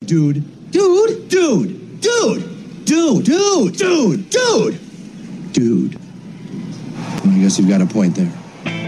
Dude. I guess you've got a point there.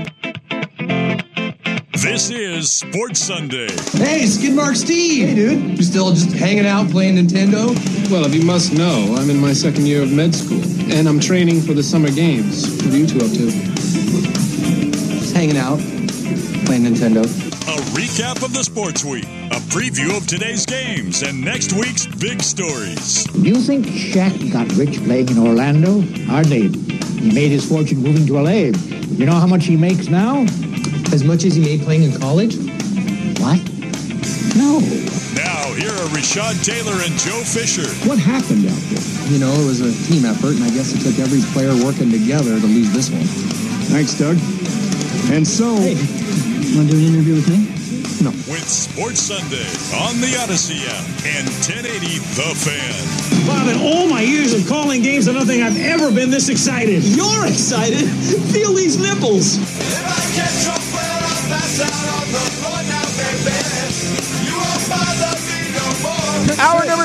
This is Sports Sunday. Hey, Skidmark Steve. Hey, dude. You still just hanging out playing Nintendo? Well, if you must know, I'm in my second year of med school, and I'm training for the summer games. What are you two up to? Just hanging out, playing Nintendo. A recap of the sports week, a preview of today's games, and next week's big stories. You think Shaq got rich playing in Orlando? Hardly. He made his fortune moving to LA. You know how much he makes now? As much as he made playing in college? What? No. Now, here are Rashad Taylor and Joe Fisher. What happened out there? You know, it was a team effort, and I guess it took every player working together to lose this one. Thanks, Doug. And so... Hey, want to do an interview with me? No. With Sports Sunday on the Odyssey app and 1080 The Fan. Bob, in all my years of calling games, I don't think I've ever been this excited. You're excited? Feel these nipples. If I catch a well, I'll pass out on the floor now, baby. You won't bother me no more.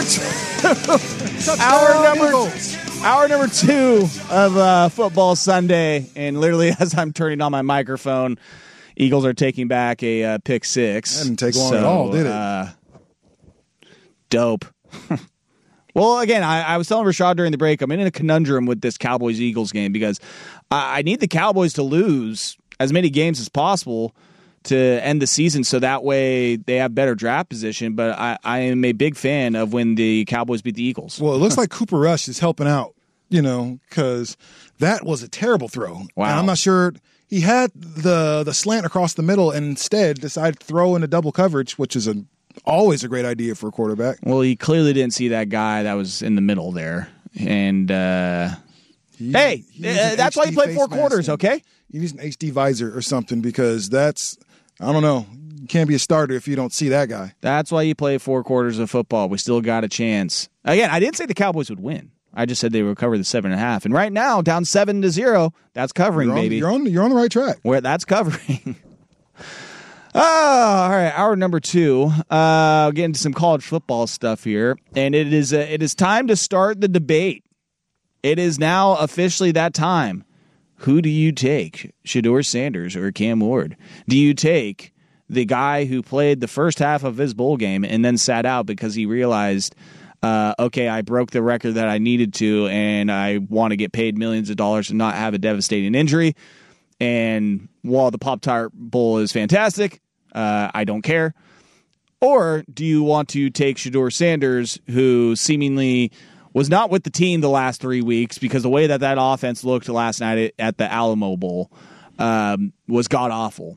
Hour number two of Football Sunday, and literally as I'm turning on my microphone, Eagles are taking back a pick six. That didn't take long at all, did it? Dope. Well, again, I was telling Rashad during the break, I'm in a conundrum with this Cowboys-Eagles game because I need the Cowboys to lose as many games as possible to end the season so that way they have better draft position, but I am a big fan of when the Cowboys beat the Eagles. Well, it looks like Cooper Rush is helping out, because that was a terrible throw. Wow. And I'm not sure... He had the slant across the middle and instead decided to throw into double coverage, which is always a great idea for a quarterback. Well, he clearly didn't see that guy that was in the middle there. And, that's why he played 4 quarters, okay? You use an HD visor or something because I don't know. You can't be a starter if you don't see that guy. That's why you play 4 quarters of football. We still got a chance. Again, I didn't say the Cowboys would win. I just said they would cover the 7.5, and right now down 7-0. That's covering, baby. You're on the right track. Where that's covering. All right, hour number 2. Get into some college football stuff here, and it is time to start the debate. It is now officially that time. Who do you take, Shedeur Sanders or Cam Ward? Do you take the guy who played the first half of his bowl game and then sat out because he realized? Okay, I broke the record that I needed to, and I want to get paid millions of dollars and not have a devastating injury. And while the Pop-Tart Bowl is fantastic, I don't care. Or do you want to take Shedeur Sanders, who seemingly was not with the team the last 3 weeks because the way that offense looked last night at the Alamo Bowl was god-awful.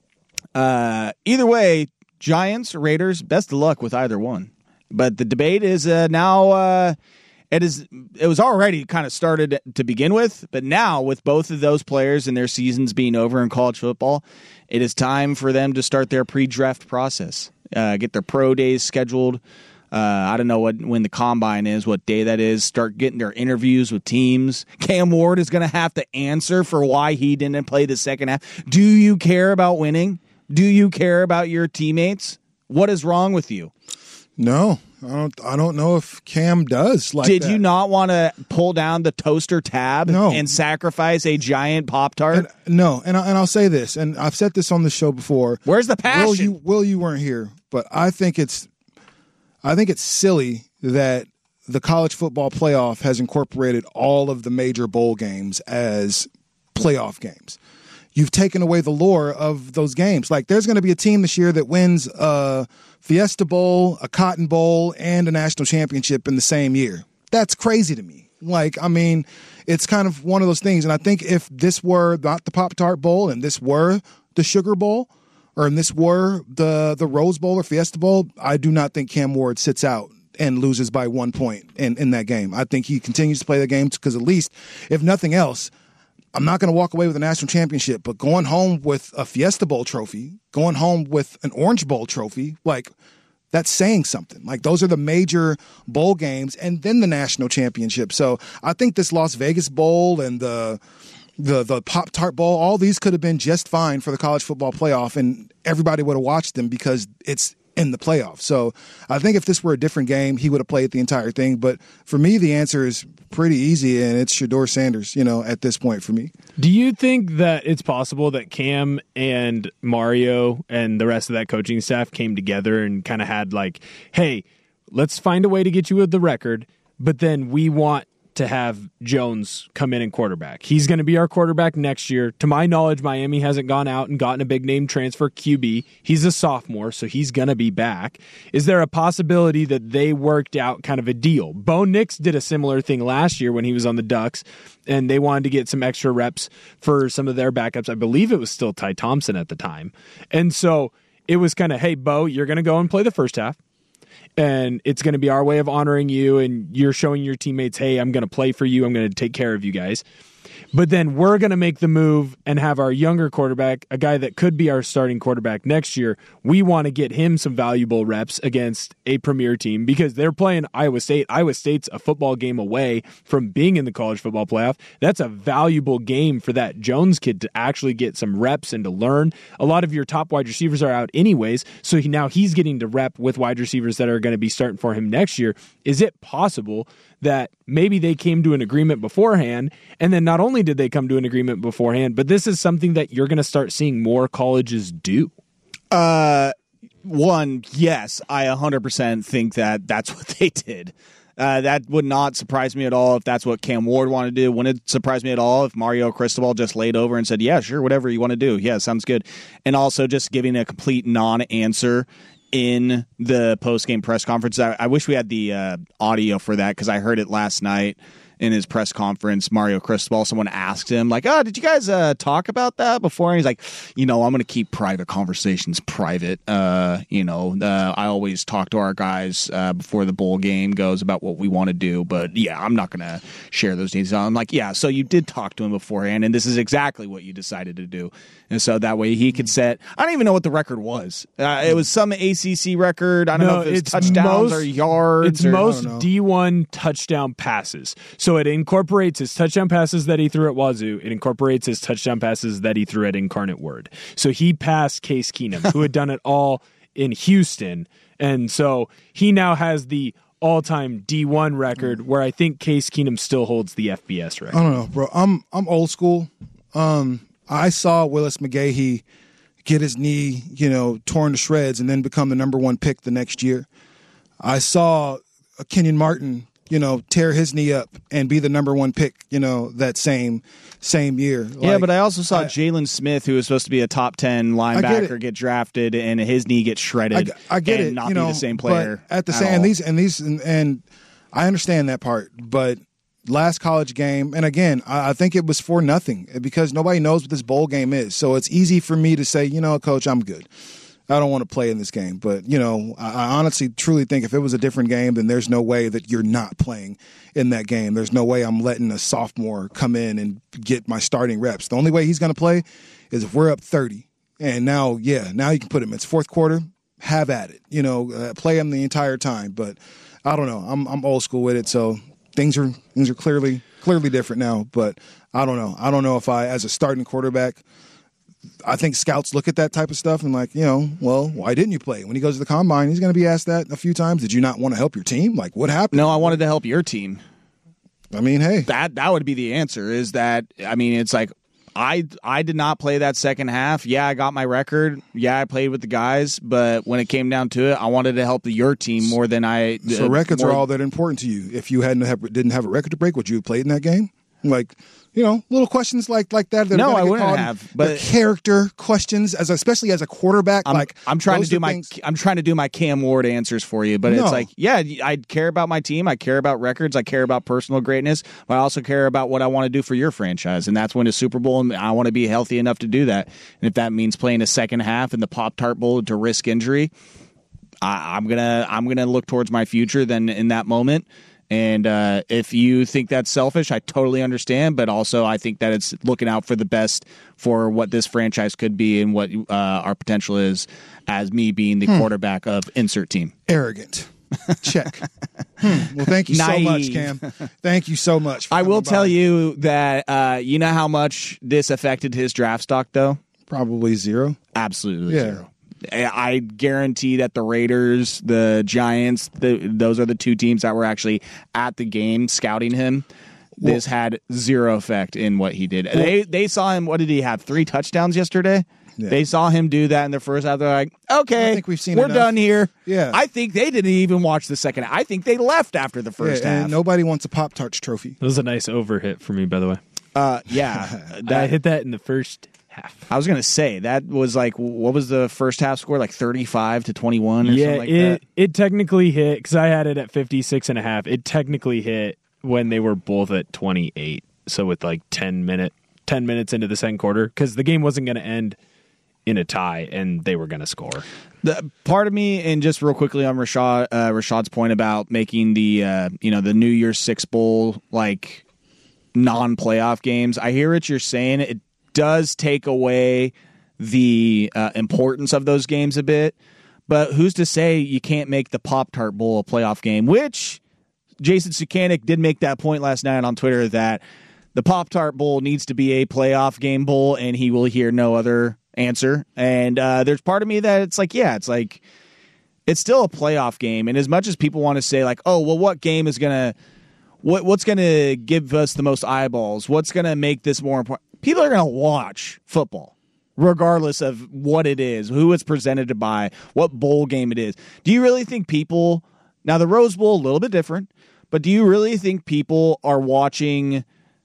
Either way, Giants, Raiders, best of luck with either one. But the debate is now it was already kind of started to begin with, but now with both of those players and their seasons being over in college football, it is time for them to start their pre-draft process, get their pro days scheduled. I don't know when the combine is, what day that is, start getting their interviews with teams. Cam Ward is going to have to answer for why he didn't play the second half. Do you care about winning? Do you care about your teammates? What is wrong with you? No, I don't know if Cam does like that. Did you not want to pull down the toaster tab and sacrifice a giant Pop-Tart? No, and I'll say this, and I've said this on the show before. Where's the passion? Will, you weren't here, but I think it's silly that the college football playoff has incorporated all of the major bowl games as playoff games. You've taken away the lore of those games. Like, there's going to be a team this year that wins a Fiesta Bowl, a Cotton Bowl, and a national championship in the same year. That's crazy to me. Like, I mean, it's kind of one of those things. And I think if this were not the Pop-Tart Bowl and this were the Sugar Bowl, or and this were the Rose Bowl or Fiesta Bowl, I do not think Cam Ward sits out and loses by 1 point in that game. I think he continues to play the game because at least, if nothing else, I'm not going to walk away with a national championship, but going home with a Fiesta Bowl trophy, going home with an Orange Bowl trophy, like, that's saying something. Like, those are the major bowl games and then the national championship. So I think this Las Vegas Bowl and the Pop-Tart Bowl, all these could have been just fine for the college football playoff, and everybody would have watched them because it's in the playoffs. So I think if this were a different game, he would have played the entire thing. But for me, the answer is pretty easy, and it's Shedeur Sanders, at this point for me. Do you think that it's possible that Cam and Mario and the rest of that coaching staff came together and kind of had like, hey, let's find a way to get you with the record, but then we want to have Jones come in and quarterback. He's going to be our quarterback next year. To my knowledge, Miami hasn't gone out and gotten a big name transfer QB. He's a sophomore, so he's going to be back. Is there a possibility that they worked out kind of a deal? Bo Nix did a similar thing last year when he was on the Ducks, and they wanted to get some extra reps for some of their backups. I believe it was still Ty Thompson at the time. And so it was kind of, hey, Bo, you're going to go and play the first half. And it's going to be our way of honoring you, and you're showing your teammates, hey, I'm going to play for you. I'm going to take care of you guys. But then we're going to make the move and have our younger quarterback, a guy that could be our starting quarterback next year. We want to get him some valuable reps against a premier team because they're playing Iowa State. Iowa State's a football game away from being in the college football playoff. That's a valuable game for that Jones kid to actually get some reps and to learn. A lot of your top wide receivers are out anyways, so now he's getting to rep with wide receivers that are going to be starting for him next year. Is it possible that maybe they came to an agreement beforehand, and then not only did they come to an agreement beforehand, but this is something that you're going to start seeing more colleges do? One, yes, I 100% think that that's what they did. That would not surprise me at all if that's what Cam Ward wanted to do. Wouldn't surprise me at all if Mario Cristobal just laid over and said, yeah, sure, whatever you want to do. Yeah, sounds good. And also just giving a complete non-answer in the post-game press conference. I wish we had the audio for that because I heard it last night in his press conference. Mario Cristobal, someone asked him, like, did you guys talk about that before? And he's like, I'm going to keep private conversations private. I always talk to our guys before the bowl game goes about what we want to do. But, yeah, I'm not going to share those details. I'm like, yeah, so you did talk to him beforehand, and this is exactly what you decided to do. And so that way he could set – I don't even know what the record was. It was some ACC record. I don't know if it's touchdowns or yards. It's most D1 touchdown passes. So it incorporates his touchdown passes that he threw at Wazoo. It incorporates his touchdown passes that he threw at Incarnate Word. So he passed Case Keenum, who had done it all in Houston. And so he now has the all-time D1 record where I think Case Keenum still holds the FBS record. I don't know, bro. I'm old school. I saw Willis McGahee get his knee, torn to shreds and then become the number one pick the next year. I saw Kenyon Martin, tear his knee up and be the number one pick, that same year. Yeah, but I also saw Jalen Smith, who was supposed to be a top 10 linebacker, get drafted and his knee gets shredded. I get and it, not be the same player. But at the same, and I understand that part, but last college game, and again, I think it was for nothing because nobody knows what this bowl game is. So it's easy for me to say, Coach, I'm good. I don't want to play in this game. But, I honestly, truly think if it was a different game, then there's no way that you're not playing in that game. There's no way I'm letting a sophomore come in and get my starting reps. The only way he's going to play is if we're up 30. And now you can put him. It's fourth quarter. Have at it. Play him the entire time. But I don't know. I'm old school with it, so things are clearly different now. But I don't know. I don't know if as a starting quarterback, I think scouts look at that type of stuff and like, well, why didn't you play? When he goes to the combine, he's going to be asked that a few times. Did you not want to help your team? Like, what happened? No, I wanted to help your team. I mean, hey. That would be the answer is that, it's like, I did not play that second half. Yeah, I got my record. Yeah, I played with the guys. But when it came down to it, I wanted to help your team more than I. So records are all that important to you. If you didn't have a record to break, would you have played in that game? Like, little questions like that. No, I wouldn't have. But character questions, especially as a quarterback. I'm trying to do my Cam Ward answers for you. But it's like, yeah, I care about my team. I care about records. I care about personal greatness. But I also care about what I want to do for your franchise, and that's win a Super Bowl. And I want to be healthy enough to do that. And if that means playing a second half in the Pop-Tart Bowl to risk injury, I'm gonna look towards my future then in that moment. And if you think that's selfish, I totally understand. But also, I think that it's looking out for the best for what this franchise could be and what our potential is as me being the quarterback of insert team. Arrogant. Check. Well, thank you so much, Cam. Thank you so much. I will tell you that you know how much this affected his draft stock, though? Probably zero. Absolutely zero. I guarantee that the Raiders, the Giants, those are the two teams that were actually at the game scouting him. This had zero effect in what he did. They saw him. What did he have? 3 touchdowns yesterday. Yeah. They saw him do that in the first half. They're like, okay, I think we're done here. Yeah. I think they didn't even watch the second half. I think they left after the first half. And nobody wants a Pop-Tarts trophy. That was a nice over hit for me, by the way. Yeah. I hit that in the first half. I was going to say, that was like, what was the first half score? Like 35-21 or something like that? It technically hit, because I had it at 56.5. It technically hit when they were both at 28. So with like 10 minutes into the second quarter, because the game wasn't going to end in a tie, and they were going to score. The part of me, and just real quickly on Rashad's point about making the the New Year's Six Bowl like non-playoff games, I hear what you're saying. It does take away the importance of those games a bit, but who's to say you can't make the Pop-Tart Bowl a playoff game? Which Jason Sukanik did make that point last night on Twitter, that the Pop-Tart Bowl needs to be a playoff game bowl, and he will hear no other answer. And there's part of me that it's still a playoff game. And as much as people want to say like, oh, well, what game is what's gonna give us the most eyeballs? What's gonna make this more important? People are gonna watch football regardless of what it is, who it's presented by, what bowl game it is. Do you really think people, now the Rose Bowl a little bit different, but do you really think people are watching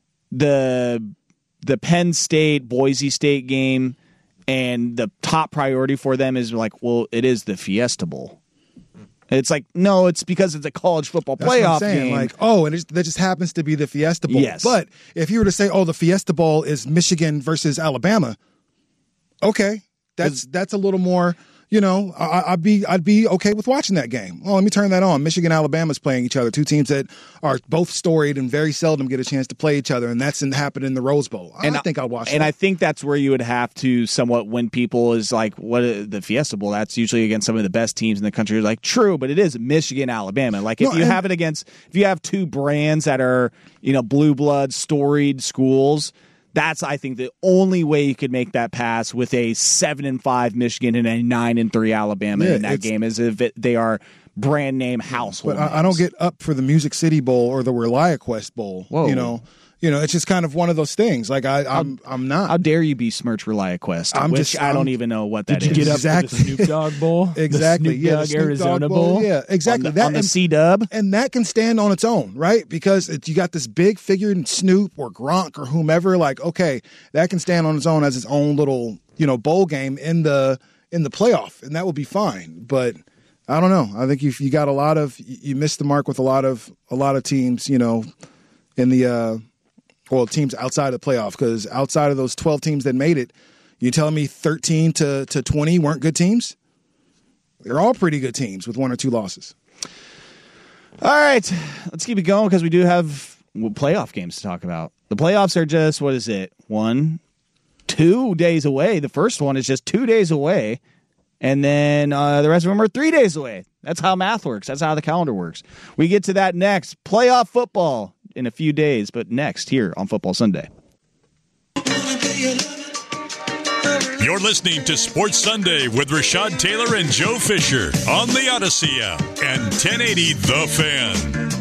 the Penn State Boise State game and the top priority for them is like, well, it is the Fiesta Bowl? It's like, no, it's because it's a college football playoff game. Like, oh, and that just happens to be the Fiesta Bowl. Yes. But if you were to say, oh, the Fiesta Bowl is Michigan versus Alabama, okay, that's a little more. I'd be okay with watching that game. Well, let me turn that on. Michigan, Alabama's playing each other. Two teams that are both storied and very seldom get a chance to play each other, and that's happened in the Rose Bowl. I think I'll watch that. And I think that's where you would have to somewhat win people is like, what the Fiesta Bowl, that's usually against some of the best teams in the country. You're like, true, but it is Michigan, Alabama. Like if you have two brands that are, blue blood, storied schools, that's, I think, the only way you could make that pass with a 7-5 Michigan and a 9-3 Alabama in that game, is if they are brand name household. But I don't get up for the Music City Bowl or the ReliaQuest Bowl. Whoa. It's just kind of one of those things. Like I'm not. How dare you besmirch ReliaQuest? I don't even know what that is. Did you get up for the Snoop Dogg Bowl? Exactly. The Snoop Dogg Arizona Bowl? Yeah, exactly. On the C-Dub? And that can stand on its own, right? Because you got this big figure in Snoop or Gronk or whomever. Like, okay, that can stand on its own as its own little, bowl game in the playoff, and that would be fine. But I don't know. I think you got you missed the mark with a lot of teams, in the. Teams outside of the playoff, because outside of those 12 teams that made it, you telling me 13 to 20 weren't good teams? They're all pretty good teams with 1 or 2 losses. All right, let's keep it going because we do have playoff games to talk about. The playoffs are just, 2 days away. The first one is just 2 days away, and then the rest of them are 3 days away. That's how math works. That's how the calendar works. We get to that next. Playoff football in a few days, but next here on Football Sunday. You're listening to Sports Sunday with Rashad Taylor and Joe Fisher on the Odyssey app and 1080 The Fan.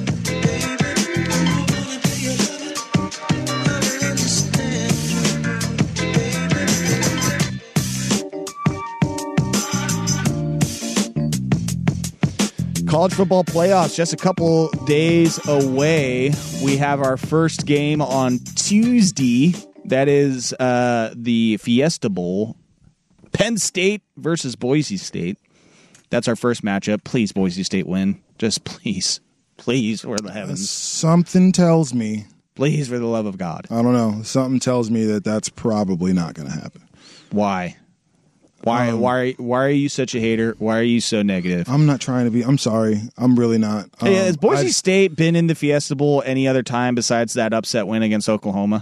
College football playoffs just a couple days away. We have our first game on Tuesday. That is the Fiesta Bowl. Penn State versus Boise State. That's our first matchup. Please, Boise State win. Just please. Please, for the heavens. Something tells me. Please, for the love of God. I don't know. Something tells me that's probably not going to happen. Why? Why are you such a hater? Why are you so negative? I'm not trying to be. I'm sorry. I'm really not. Has Boise State been in the Fiesta Bowl any other time besides that upset win against Oklahoma?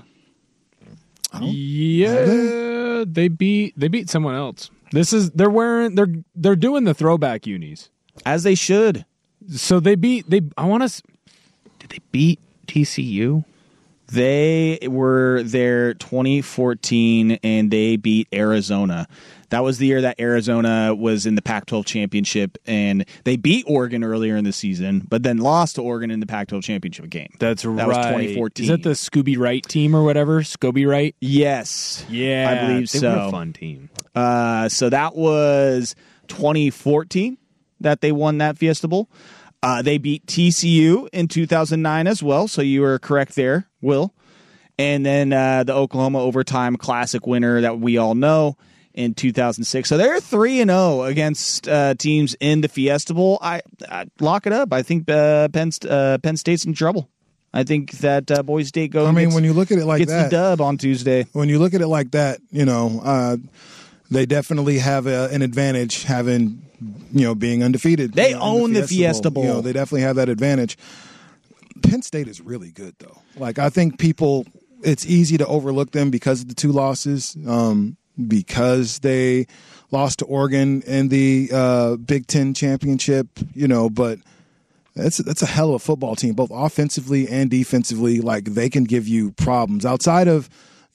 Yeah, they beat someone else. They're doing the throwback unis as they should. So did they beat TCU? They were there 2014, and they beat Arizona. That was the year that Arizona was in the Pac-12 championship, and they beat Oregon earlier in the season, but then lost to Oregon in the Pac-12 championship game. That was 2014. Is that the Scooby Wright team or whatever? Scooby Wright? Yes. Yeah. I believe so. They were a fun team. So that was 2014 that they won that Fiesta Bowl. They beat TCU in 2009 as well, so you were correct there, Will. And then the Oklahoma Overtime Classic winner that we all know in 2006. So they're 3-0 against teams in the Fiesta Bowl. I lock it up. I think Penn State's in trouble. I think that Boise State goes. When you look at it like gets that, the dub on Tuesday. When you look at it like that, they definitely have an advantage having, being undefeated. They own the Fiesta Bowl. They definitely have that advantage. Penn State is really good, though. I think it's easy to overlook them because of the 2 losses. Because they lost to Oregon in the Big Ten championship, but that's a hell of a football team, both offensively and defensively. They can give you problems outside of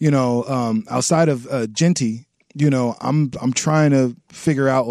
Genty. I'm trying to figure out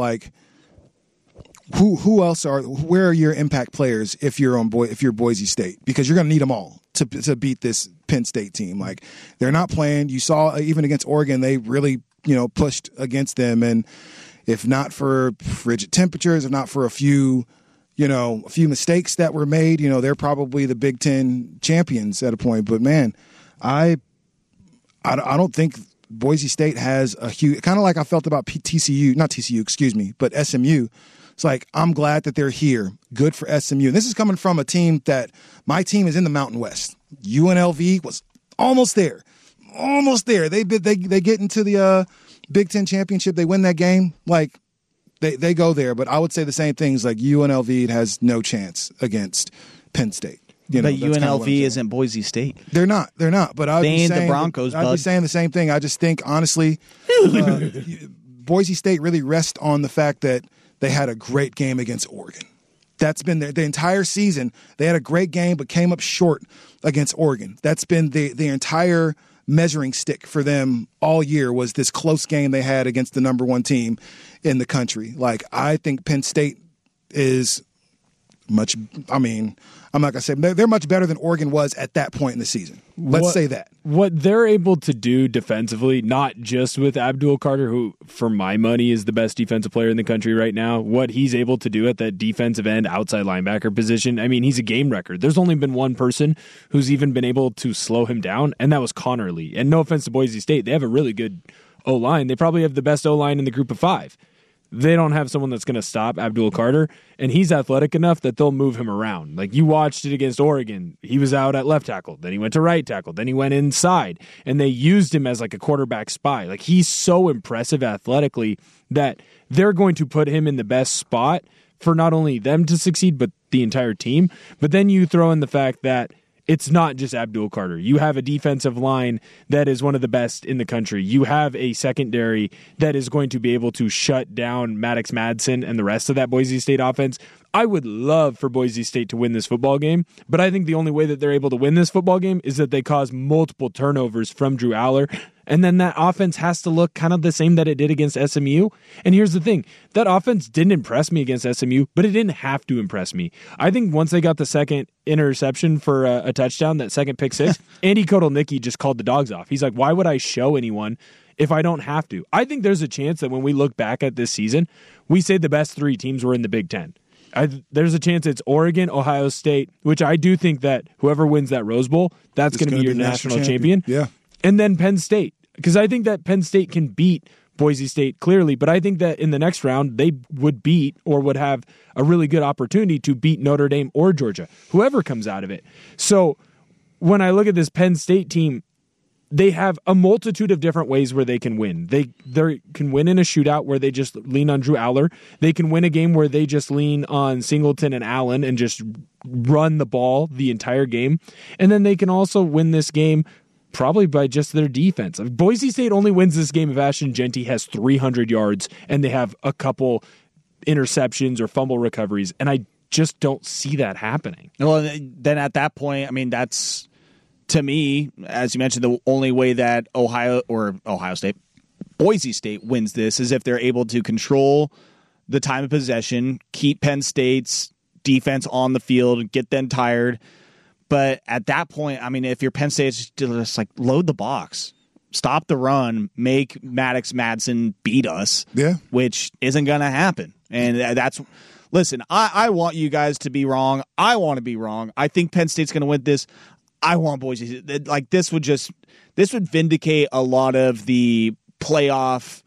who else where are your impact players if you're Boise State, because you're going to need them all to beat this Penn State team. They're not playing. You saw even against Oregon, they really pushed against them, and if not for frigid temperatures, if not for a few mistakes that were made, they're probably the Big Ten champions at a point. But man, I don't think Boise State has a huge, kind of like I felt about but SMU. It's I'm glad that they're here. Good for SMU. And this is coming from a team that my team is in the Mountain West. UNLV was almost there. They get into the Big Ten championship. They win that game. They go there. But I would say the same things. UNLV has no chance against Penn State. But UNLV isn't Boise State. They're not. But I'd be saying the Broncos. I'd be saying the same thing. I just think honestly, Boise State really rests on the fact that they had a great game against Oregon. That's been the entire season. They had a great game, but came up short against Oregon. That's been the entire measuring stick for them all year, was this close game they had against the number 1 team in the country. I think Penn State is much, I'm not going to say, they're much better than Oregon was at that point in the season. Let's say that. What they're able to do defensively, not just with Abdul Carter, who, for my money, is the best defensive player in the country right now, what he's able to do at that defensive end, outside linebacker position, he's a game record. There's only been one person who's even been able to slow him down, and that was Connerly. And no offense to Boise State, they have a really good O-line. They probably have the best O-line in the group of 5. They don't have someone that's going to stop Abdul Carter, and he's athletic enough that they'll move him around. You watched it against Oregon. He was out at left tackle, then he went to right tackle, then he went inside, and they used him as a quarterback spy. He's so impressive athletically that they're going to put him in the best spot for not only them to succeed, but the entire team. But then you throw in the fact that it's not just Abdul Carter. You have a defensive line that is one of the best in the country. You have a secondary that is going to be able to shut down Maddox Madsen and the rest of that Boise State offense. I would love for Boise State to win this football game, but I think the only way that they're able to win this football game is that they cause multiple turnovers from Drew Aller, and then that offense has to look kind of the same that it did against SMU. And here's the thing, that offense didn't impress me against SMU, but it didn't have to impress me. I think once they got the second interception for a touchdown, that second pick 6, Andy Kotelnicki just called the dogs off. He's like, why would I show anyone if I don't have to? I think there's a chance that when we look back at this season, we say the best 3 teams were in the Big Ten. There's a chance it's Oregon, Ohio State, which I do think that whoever wins that Rose Bowl, that's going to be your national champion. Yeah. And then Penn State, because I think that Penn State can beat Boise State clearly, but I think that in the next round, they would beat or would have a really good opportunity to beat Notre Dame or Georgia, whoever comes out of it. So when I look at this Penn State team, they have a multitude of different ways where they can win. They can win in a shootout where they just lean on Drew Aller. They can win a game where they just lean on Singleton and Allen and just run the ball the entire game. And then they can also win this game probably by just their defense. Boise State only wins this game if Ashton Genty has 300 yards and they have a couple interceptions or fumble recoveries, and I just don't see that happening. Well, then at that point, that's to me, as you mentioned, the only way that Boise State wins this is if they're able to control the time of possession, keep Penn State's defense on the field, get them tired. But at that point, I mean, if you're Penn State, it's just like load the box, stop the run, make Maddox Madsen beat us, which isn't going to happen. And that's, listen, I want you guys to be wrong. I want to be wrong. I think Penn State's going to win this. I want Boise. Like this would vindicate a lot of the playoff,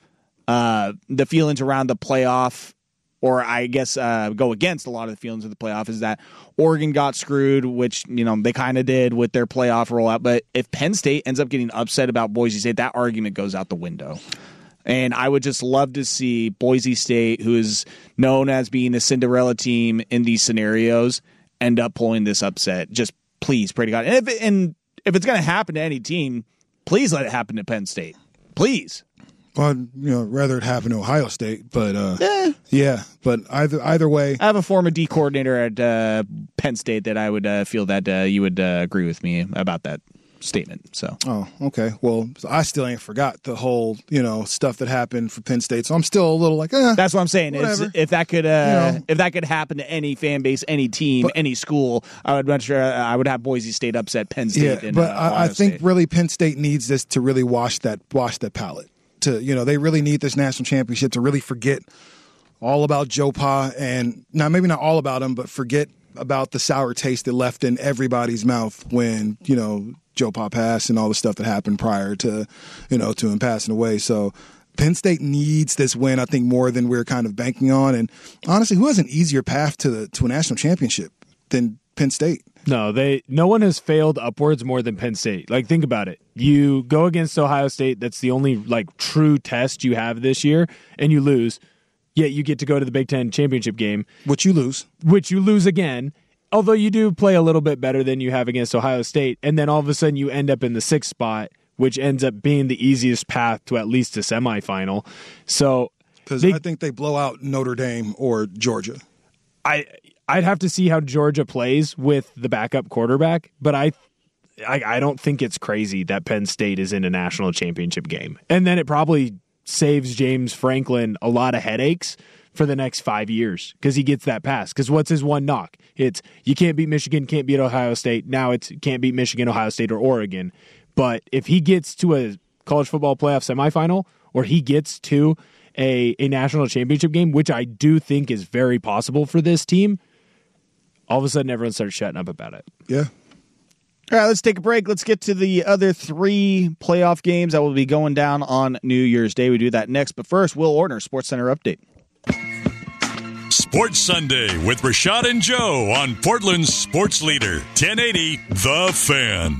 the feelings around the playoff, or I guess go against a lot of the feelings of the playoff is that Oregon got screwed, which, you know, they kind of did with their playoff rollout. But if Penn State ends up getting upset about Boise State, that argument goes out the window. And I would just love to see Boise State, who is known as being a Cinderella team in these scenarios, end up pulling this upset. Just please, pray to God. And if it's going to happen to any team, please let it happen to Penn State. Please. Well, you know, rather it happen to Ohio State, but yeah. But either way, I have a former D coordinator at Penn State that I would feel that you would agree with me about that statement. So, oh, okay. Well, I still ain't forgot the whole, you know, stuff that happened for Penn State, so I'm still a little like, that's what I'm saying. Whatever. If that could, if that could happen to any fan base, any team, any school, I would much I would have Boise State upset Penn State. Yeah, but I think really Penn State needs this to really wash that palate. To, you know, they really need this national championship to really forget all about Joe Pa, and now maybe not all about him, but forget about the sour taste that left in everybody's mouth when, you know, Joe Pa passed and all the stuff that happened prior to, you know, to him passing away. So Penn State needs this win, I think, more than we're kind of banking on. And honestly, who has an easier path to a national championship than Penn State? No one has failed upwards more than Penn State. Like, think about it. You go against Ohio State, that's the only like true test you have this year, and you lose. Yet you get to go to the Big Ten championship game, which you lose again. Although you do play a little bit better than you have against Ohio State, and then all of a sudden you end up in the 6th spot, which ends up being the easiest path to at least a semifinal. So, because I think they blow out Notre Dame or Georgia. I'd have to see how Georgia plays with the backup quarterback, but I don't think it's crazy that Penn State is in a national championship game. And then it probably saves James Franklin a lot of headaches for the next 5 years because he gets that pass. Because what's his one knock? It's you can't beat Michigan, can't beat Ohio State. Now it's can't beat Michigan, Ohio State, or Oregon. But if he gets to a college football playoff semifinal or he gets to a national championship game, which I do think is very possible for this team, all of a sudden everyone starts shutting up about it. Yeah. All right, let's take a break. Let's get to the other 3 playoff games that will be going down on New Year's Day. We do that next. But first, Will Ortner, SportsCenter update. Sports Sunday with Rashad and Joe on Portland's Sports Leader, 1080 The Fan.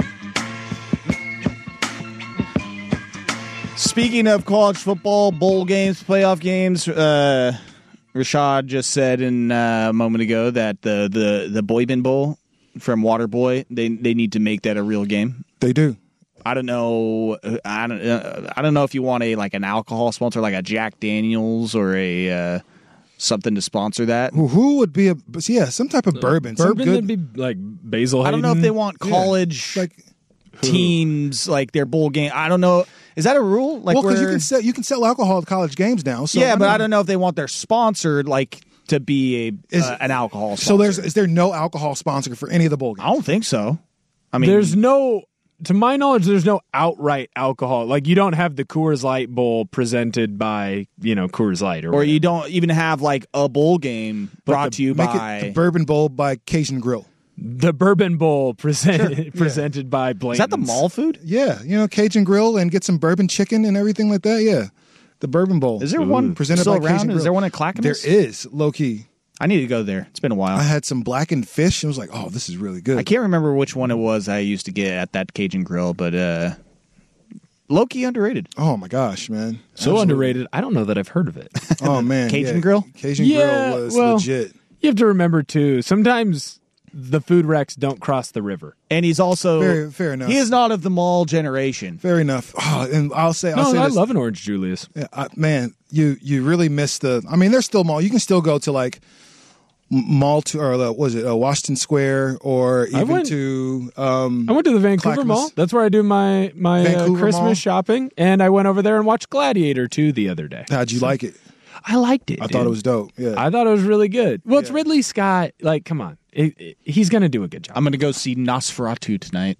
Speaking of college football, bowl games, playoff games, Rashad just said a moment ago that the Boybin Bowl from Waterboy, they need to make that a real game. They do. I don't know. I don't know if you want an alcohol sponsor like a Jack Daniels or a something to sponsor that. Who would be some type of bourbon. Bourbon would be like Basil Hayden. I don't know if they want college teams like their bowl game. I don't know. Is that a rule? Well, because you can sell alcohol at college games now. So yeah, but I don't know if they want their sponsored to be an alcohol sponsor. So is there no alcohol sponsor for any of the bowl games? I don't think so. I mean, there's no. To my knowledge, there's no outright alcohol. Like, you don't have the Coors Light Bowl presented by, Coors Light. Or you don't even have, a bowl game brought to you by... the Bourbon Bowl by Cajun Grill. The Bourbon Bowl presented by Blanton's. Is that the mall food? Yeah. Cajun Grill and get some bourbon chicken and everything like that. Yeah. The Bourbon Bowl. Is there one presented still by around? Cajun Grill. Is there one in Clackamas? There is, low-key. I need to go there. It's been a while. I had some blackened fish. And I was like, oh, this is really good. I can't remember which one it was I used to get at that Cajun Grill, but low-key underrated. Oh, my gosh, man. So Absolutely. Underrated, I don't know that I've heard of it. Oh, man. Cajun Grill? Cajun Grill was legit. You have to remember, too, sometimes the food wrecks don't cross the river. And he's also... Fair enough. He is not of the mall generation. Fair enough. Oh, and I'll say I this. love an Orange Julius. Yeah, man, you really miss the... I mean, there's still mall. You can still go to, mall to, or was it Washington Square, or even I went to the Vancouver Clackamas. Mall. That's where I do my Christmas Mall. shopping, and I went over there and watched Gladiator 2 the other day. How'd you like it? I liked it. I thought it was dope. Yeah, I thought it was really good. Well, it's Ridley Scott. Like, come on, he's gonna do a good job. I'm gonna go see Nosferatu tonight.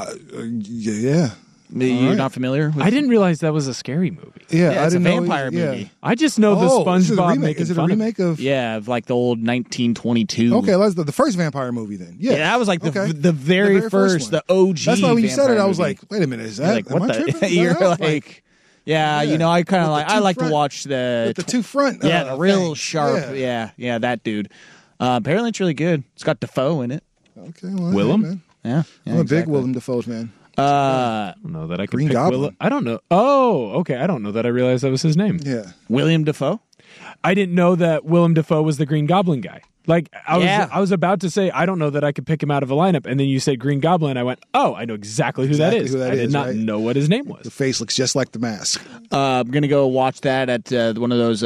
Yeah. You're not familiar with I didn't realize that was a scary movie. Yeah, it's I a didn't vampire know. movie. I just know the SpongeBob making Is it a fun remake of? Yeah, of like the old 1922. Okay, that's the first vampire movie then. Yeah, that was like the Okay. very first, the OG. That's why when you said it, I was movie. like, wait a minute, is that? You're like, what am I the? tripping? You're Is that like, yeah, you know, I kind of like. I like to watch with the two front. the real things. sharp. Yeah, that dude. Apparently, it's really good. It's got Defoe in it. Okay, well, Willem? man. Yeah, I'm a big Willem Dafoe fan. I don't know that I could Green pick Goblin. Willem. I don't know. Oh, okay. I don't know that I realized that was his name. Yeah, William Defoe. I didn't know that Willem Dafoe was the Green Goblin guy. Like I was about to say, I don't know that I could pick him out of a lineup, and then you said Green Goblin. I went, oh, I know exactly who that is. I did not know what his name was. The face looks just like the mask. I'm gonna go watch that at one of those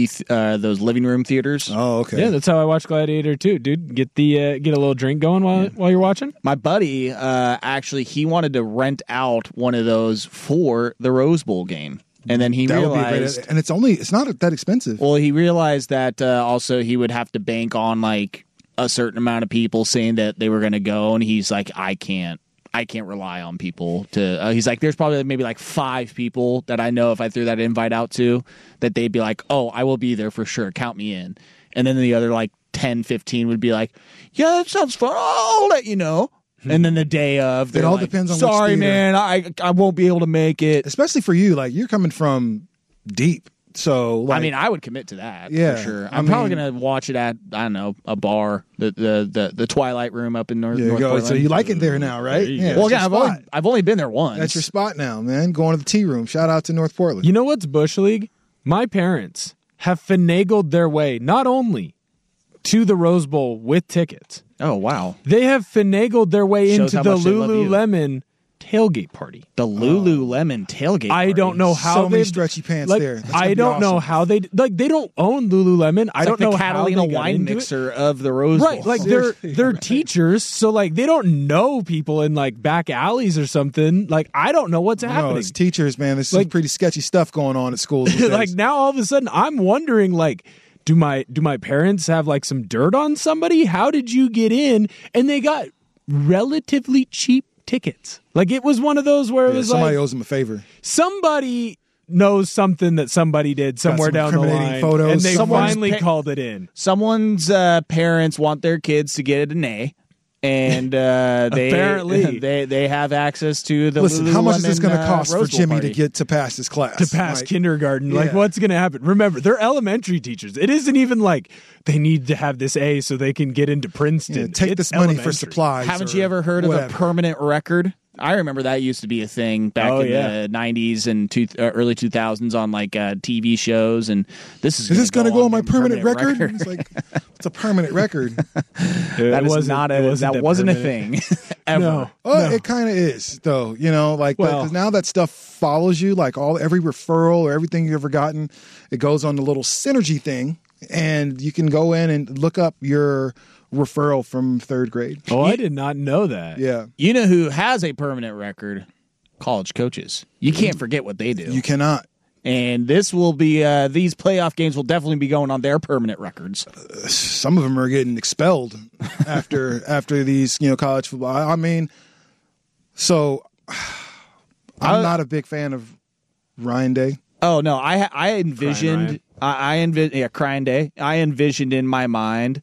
those living room theaters. Oh, okay. Yeah, that's how I watched Gladiator too, dude. Get a little drink going while you're watching. My buddy, actually, he wanted to rent out one of those for the Rose Bowl game. And then he realized, and it's not that expensive. Well, he realized that also he would have to bank on like a certain amount of people saying that they were going to go, and he's like, I can't rely on people to. He's like, there's probably maybe like 5 people that I know if I threw that invite out to, that they'd be like, oh, I will be there for sure, count me in. And then the other like 10, 15 would be like, yeah, that sounds fun. I'll let you know. And then the day of, it all depends on which sorry, theater. man, I won't be able to make it. Especially for you, like you're coming from deep, so like, I mean, I would commit to that Yeah, for sure. I'm probably gonna watch it at a bar, the Twilight Room up in North Portland. So you like it there now, right? Yeah. Well, yeah, I've only been there once. That's your spot now, man. Going to the tea room. Shout out to North Portland. You know what's Bush League? My parents have finagled their way not only to the Rose Bowl with tickets. Oh, wow. They have finagled their way Shows into how the much they love you. Lululemon tailgate party. The Lululemon tailgate party. I don't know how so many they stretchy pants like, there. That's gonna I be don't know awesome. how they don't own Lululemon. It's I don't like know the how Catalina they got wine into mixer of the Rose it. Bowl. Right, like Seriously, they're right. teachers, so like they don't know people in like back alleys or something. Like I don't know what's No, happening. it's teachers, man. There's Like- some pretty sketchy stuff going on at schools. these Like days. now all of a sudden I'm wondering like do my parents have like some dirt on somebody? How did you get in? And they got relatively cheap tickets. Like it was one of those where it was somebody like owes them a favor. somebody knows something that somebody did somewhere some down the incriminating line, photos. and they Someone's finally pa- called it in. Someone's parents want their kids to get an A, and they Apparently. they have access to the. Listen, how much is this Lululemon, going to cost for Rose Bowl Jimmy party. to get to pass his class? To pass Like, kindergarten, like yeah. what's going to happen? Remember, they're elementary teachers. It isn't even like they need to have this A so they can get into Princeton. yeah, take It's this money for elementary. supplies. Haven't or you ever heard of whatever. a permanent record? I remember that used to be a thing back in the 90s and early 2000s on like TV shows. And this is this going to go on my your permanent record? It's like, it's a permanent record. That is not a that wasn't a thing ever. No. Well, it kind of is, though. You know, like Well- because now that stuff follows you, like every referral or everything you've ever gotten, it goes on the little Synergy thing, and you can go in and look up your referral from 3rd grade. Oh, I did not know that. Yeah, You know who has a permanent record? College coaches. You can't forget what they do. you cannot. And this will be these playoff games will definitely be going on their permanent records. Some of them are getting expelled after these, college football. I mean, so I'm not a big fan of Ryan Day. Oh no, I envisioned Crying Day. I envisioned in my mind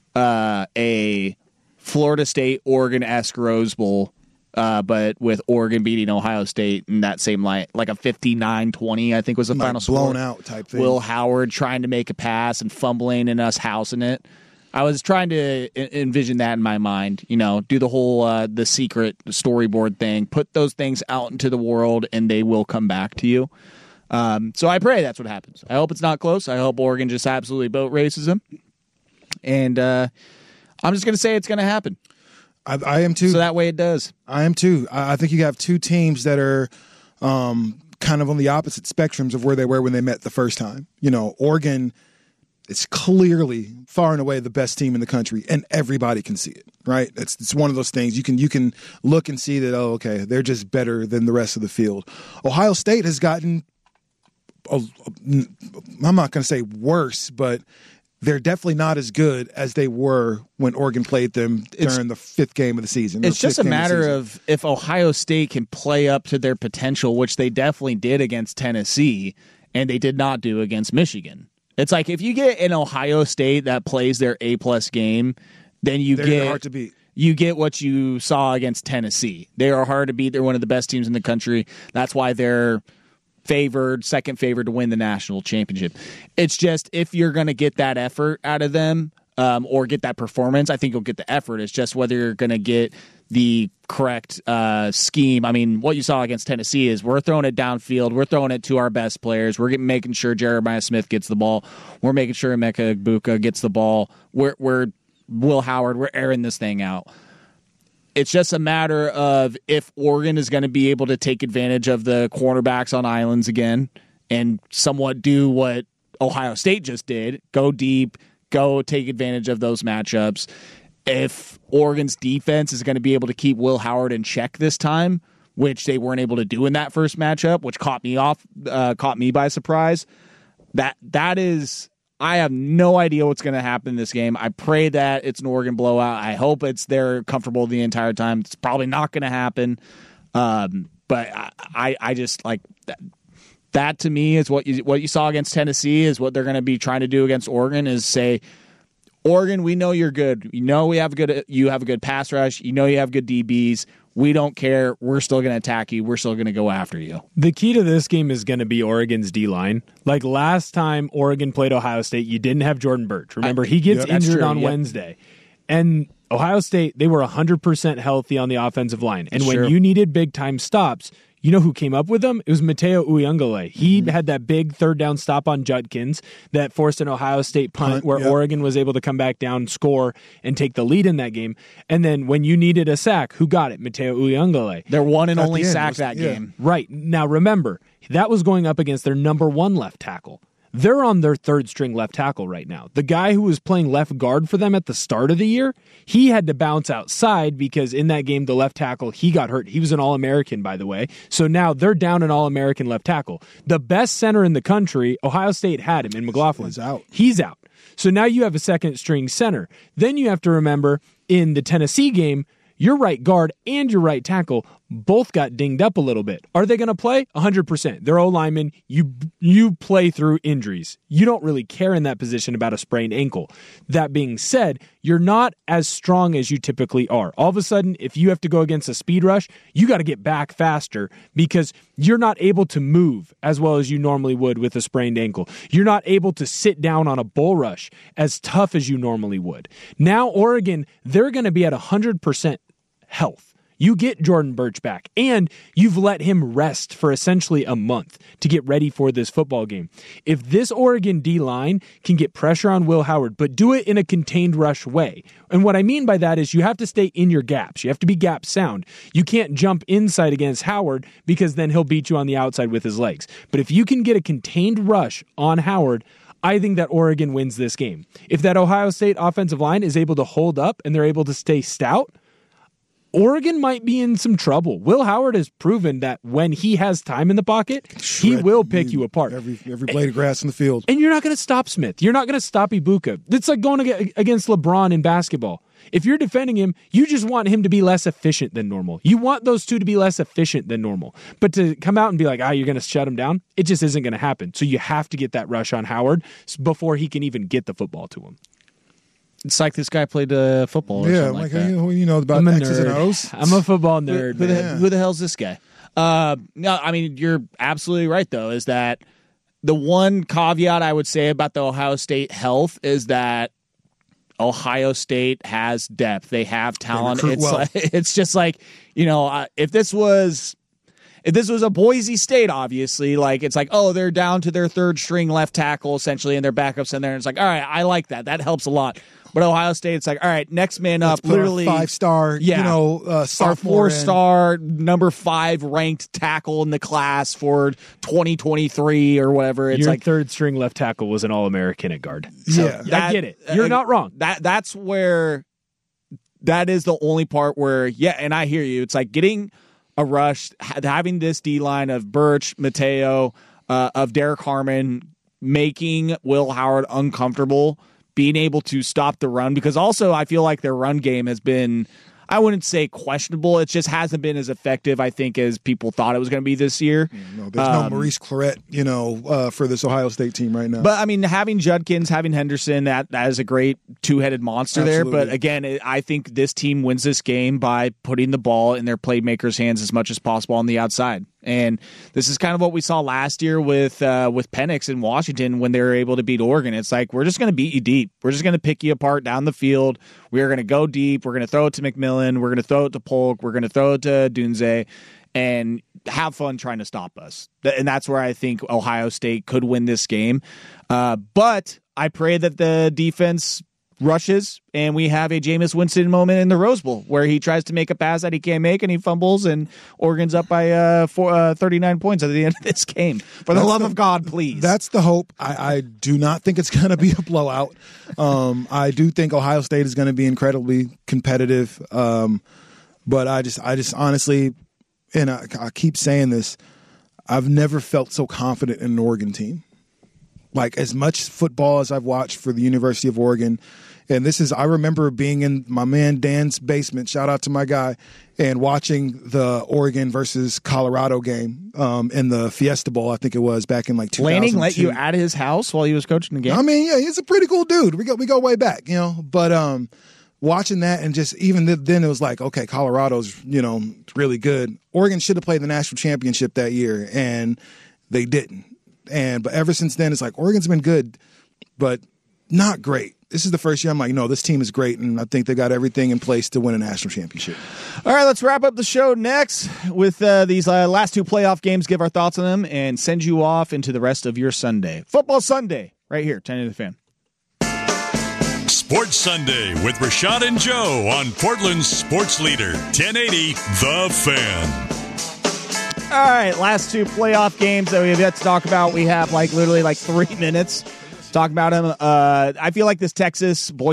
a Florida State Oregon-esque Rose Bowl, but with Oregon beating Ohio State in that same line, like a 59-20, I think was the Like final score. blown out type thing. Will Howard trying to make a pass and fumbling and us housing it. I was trying to envision that in my mind, do the whole the secret storyboard thing, put those things out into the world, and they will come back to you. So I pray that's what happens. I hope it's not close. I hope Oregon just absolutely boat races them. And I'm just going to say it's going to happen. I am too. So that way it does. I am too. I think you have two teams that are kind of on the opposite spectrums of where they were when they met the first time. Oregon is clearly far and away the best team in the country, and everybody can see it, right? It's one of those things you can look and see that, okay, they're just better than the rest of the field. Ohio State has gotten, I'm not going to say worse, but they're definitely not as good as they were when Oregon played them during the 5th game of the season. It's just a matter of if Ohio State can play up to their potential, which they definitely did against Tennessee, and they did not do against Michigan. It's like if you get an Ohio State that plays their A-plus game, then they're hard to beat. You get what you saw against Tennessee. They are hard to beat. They're one of the best teams in the country. That's why they're second favored to win the national championship. It's just if you're going to get that effort out of them or get that performance, I think you'll get the effort. It's just whether you're going to get the correct scheme. I mean, what you saw against Tennessee is we're throwing it downfield. We're throwing it to our best players. We're making sure Jeremiah Smith gets the ball. We're making sure Emeka Egbuka gets the ball. We're Will Howard. We're airing this thing out. It's just a matter of if Oregon is going to be able to take advantage of the cornerbacks on islands again and somewhat do what Ohio State just did, go deep, go take advantage of those matchups. If Oregon's defense is going to be able to keep Will Howard in check this time, which they weren't able to do in that first matchup, which caught me by surprise, that is... I have no idea what's going to happen in this game. I pray that it's an Oregon blowout. I hope they're comfortable the entire time. It's probably not going to happen. But I just like that to me is what you saw against Tennessee is what they're going to be trying to do against Oregon is say, Oregon, we know you're good. You know you have a good pass rush. You know you have good DBs. We don't care. We're still going to attack you. We're still going to go after you. The key to this game is going to be Oregon's D-line. Like last time Oregon played Ohio State, you didn't have Jordan Burch. Remember, he gets injured on Wednesday. And Ohio State, they were 100% healthy on the offensive line. And when you needed big-time stops, you know who came up with them? It was Mateo Uyunglele. He had that big third down stop on Judkins that forced an Ohio State punt where Oregon was able to come back down, score, and take the lead in that game. And then when you needed a sack, who got it? Mateo Uyunglele. Their one and only sack that game. Right. Now remember, that was going up against their number 1 left tackle. They're on their 3rd string left tackle right now. The guy who was playing left guard for them at the start of the year, he had to bounce outside because in that game, the left tackle, he got hurt. He was an All-American, by the way. So now they're down an All-American left tackle. The best center in the country, Ohio State had him in McLaughlin. He's out. So now you have a 2nd string center. Then you have to remember in the Tennessee game, your right guard and your right tackle both got dinged up a little bit. Are they going to play? 100%. They're O-linemen. You play through injuries. You don't really care in that position about a sprained ankle. That being said, you're not as strong as you typically are. All of a sudden, if you have to go against a speed rush, you got to get back faster because you're not able to move as well as you normally would with a sprained ankle. You're not able to sit down on a bull rush as tough as you normally would. Now, Oregon, they're going to be at 100% health. You get Jordan Burch back, and you've let him rest for essentially a month to get ready for this football game. If this Oregon D-line can get pressure on Will Howard, but do it in a contained rush way, and what I mean by that is you have to stay in your gaps. You have to be gap sound. You can't jump inside against Howard because then he'll beat you on the outside with his legs. But if you can get a contained rush on Howard, I think that Oregon wins this game. If that Ohio State offensive line is able to hold up and they're able to stay stout, Oregon might be in some trouble. Will Howard has proven that when he has time in the pocket, he will pick you apart. Every blade of grass in the field. And you're not going to stop Smith. You're not going to stop Egbuka. It's like going against LeBron in basketball. If you're defending him, you just want him to be less efficient than normal. You want those two to be less efficient than normal. But to come out and be like, you're going to shut him down, it just isn't going to happen. So you have to get that rush on Howard before he can even get the football to him. It's like this guy played football. Or something like that. You know about X's and O's. I'm a football nerd. Who the hell's this guy? No, I mean, you're absolutely right, though, is that the one caveat I would say about the Ohio State health is that Ohio State has depth. They have talent. It's just like, if this was a Boise State, obviously, like it's like, they're down to their 3rd string left tackle essentially, and their backups in there. And it's like, all right, I like that. That helps a lot. But Ohio State, it's like, all right, next man up. Literally 5-star, our sophomore 4-star, number 5 ranked tackle in the class for 2023 or whatever. It's Your like third string left tackle was an All-American at guard. Yeah. I get it. You're not wrong. That's where that is the only part where, and I hear you. It's like getting a rush, having this D-line of Birch, Mateo, of Derek Harmon, making Will Howard uncomfortable, being able to stop the run, because also I feel like their run game has been, I wouldn't say questionable. It just hasn't been as effective, I think, as people thought it was going to be this year. No, there's no Maurice Clarett, for this Ohio State team right now. But, I mean, having Judkins, having Henderson, that is a great two-headed monster Absolutely. there. But, again, I think this team wins this game by putting the ball in their playmakers' hands as much as possible on the outside. And this is kind of what we saw last year with Penix in Washington when they were able to beat Oregon. It's like, we're just going to beat you deep. We're just going to pick you apart down the field. We are going to go deep. We're going to throw it to McMillan. We're going to throw it to Polk. We're going to throw it to Dunze and have fun trying to stop us. And that's where I think Ohio State could win this game. But I pray that the defense rushes and we have a Jameis Winston moment in the Rose Bowl where he tries to make a pass that he can't make and he fumbles and Oregon's up by 39 points at the end of this game. For the love of God, please. That's the hope. I do not think it's going to be a blowout. I do think Ohio State is going to be incredibly competitive. But I just honestly, and I keep saying this, I've never felt so confident in an Oregon team. Like, as much football as I've watched for the University of Oregon, and I remember being in my man Dan's basement, shout out to my guy, and watching the Oregon versus Colorado game in the Fiesta Bowl, I think it was, back in like 2002. Lanning let you at his house while he was coaching the game? I mean, yeah, he's a pretty cool dude. We go way back, but watching that and just even then it was like, okay, Colorado's, really good. Oregon should have played the national championship that year, and they didn't. But ever since then, it's like Oregon's been good, but not great. This is the first year I'm like, no, this team is great, and I think they got everything in place to win a national championship. All right, let's wrap up the show next with these last 2 playoff games, give our thoughts on them, and send you off into the rest of your Sunday. Football Sunday, right here, 1080 The Fan. Sports Sunday with Rashad and Joe on Portland's sports leader, 1080 The Fan. All right, last 2 playoff games that we have yet to talk about. We have literally 3 minutes to talk about them. I feel like this Texas, for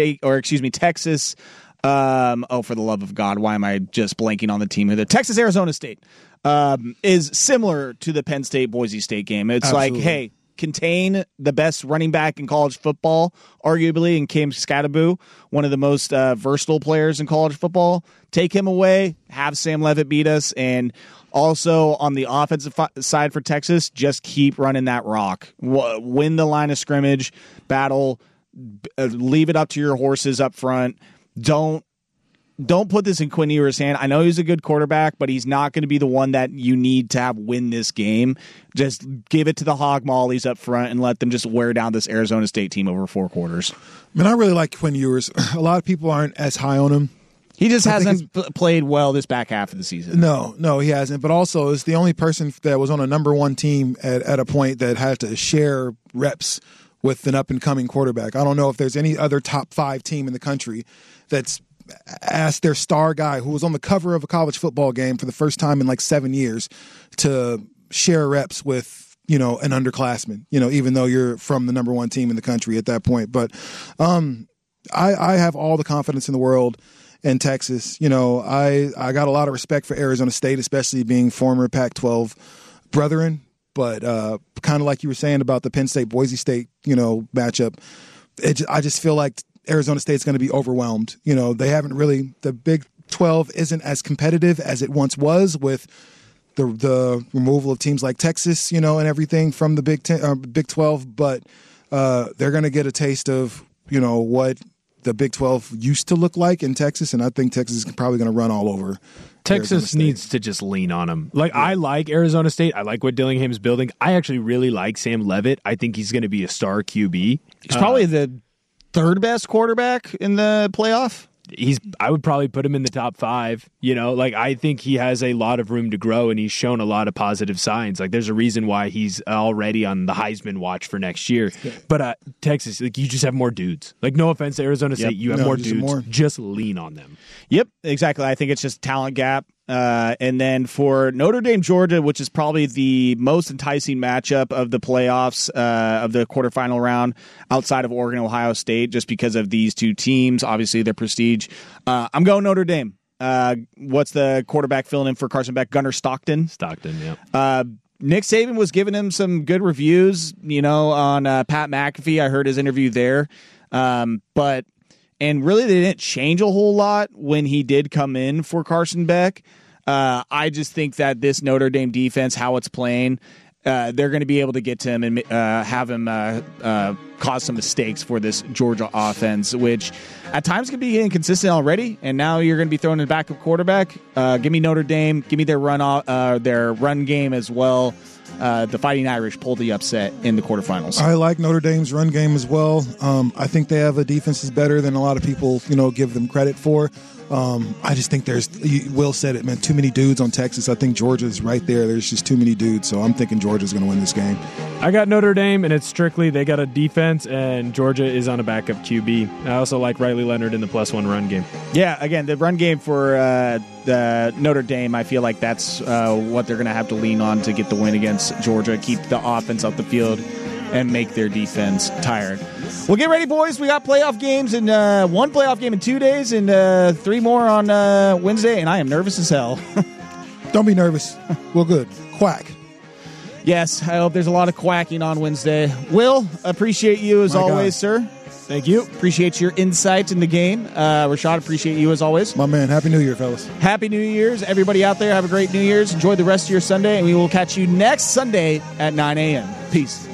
the love of God, why am I just blanking on the team here? The Texas Arizona State is similar to the Penn State Boise State game. It's Absolutely. like, hey, contain the best running back in college football, arguably, in Cam Skattebo, one of the most versatile players in college football. Take him away, have Sam Leavitt beat us, and also on the offensive side for Texas, just keep running that rock. Win the line of scrimmage, battle, leave it up to your horses up front. Don't put this in Quinn Ewers' hand. I know he's a good quarterback, but he's not going to be the one that you need to have win this game. Just give it to the Hog Mollies up front and let them just wear down this Arizona State team over 4 quarters. I mean, I really like Quinn Ewers. A lot of people aren't as high on him. He just hasn't played well this back half of the season. No, he hasn't. But also, it's the only person that was on a number 1 team at a point that had to share reps with an up-and-coming quarterback. I don't know if there's any other top 5 team in the country that's asked their star guy who was on the cover of a college football game for the first time in 7 years to share reps with, an underclassman, even though you're from the number 1 team in the country at that point. But I have all the confidence in the world in Texas. I got a lot of respect for Arizona State, especially being former Pac-12 brethren. But kind of like you were saying about the Penn State-Boise State, matchup, I just feel like Arizona State's going to be overwhelmed. They haven't really – the Big 12 isn't as competitive as it once was with the removal of teams like Texas, and everything from the Big 12. But they're going to get a taste of, what – the Big 12 used to look like in Texas, and I think Texas is probably going to run all over. Texas needs to just lean on them. I like Arizona State. I like what Dillingham's building. I actually really like Sam Leavitt. I think he's going to be a star QB. He's probably the 3rd best quarterback in the playoff. I would probably put him in the top 5. Like I think he has a lot of room to grow, and he's shown a lot of positive signs. Like there's a reason why he's already on the Heisman watch for next year. But Texas, like you just have more dudes. Like no offense to Arizona State, you have more dudes. Just lean on them. Yep, exactly. I think it's just talent gap. And then for Notre Dame, Georgia, which is probably the most enticing matchup of the playoffs, of the quarterfinal round outside of Oregon, Ohio State, just because of these two teams, obviously their prestige. I'm going Notre Dame. What's the quarterback filling in for Carson Beck? Gunnar Stockton. Yeah. Nick Saban was giving him some good reviews, on Pat McAfee. I heard his interview there. And really, they didn't change a whole lot when he did come in for Carson Beck. I just think that this Notre Dame defense, how it's playing, they're going to be able to get to him and have him cause some mistakes for this Georgia offense, which at times can be inconsistent already. And now you're going to be throwing in a backup quarterback. Give me Notre Dame. Give me their run game as well. The Fighting Irish pulled the upset in the quarterfinals. I like Notre Dame's run game as well. I think they have a defense that's better than a lot of people, give them credit for. I just think Will said it, man, too many dudes on Texas. I think Georgia's right there. There's just too many dudes. So I'm thinking Georgia's going to win this game. I got Notre Dame, and it's strictly they got a defense, and Georgia is on a backup QB. I also like Riley Leonard in the +1 run game. Yeah, again, the run game for the Notre Dame, I feel like that's what they're going to have to lean on to get the win against Georgia, keep the offense up the field, and make their defense tired. Well, get ready, boys. We got playoff games, and one playoff game in 2 days, and 3 more on Wednesday, and I am nervous as hell. Don't be nervous. We're good. Quack. Yes, I hope there's a lot of quacking on Wednesday. Will, appreciate you as always, sir. Thank you. Appreciate your insight in the game. Rashad, appreciate you as always. My man, Happy New Year, fellas. Happy New Year's. Everybody out there, have a great New Year's. Enjoy the rest of your Sunday, and we will catch you next Sunday at 9 a.m. Peace.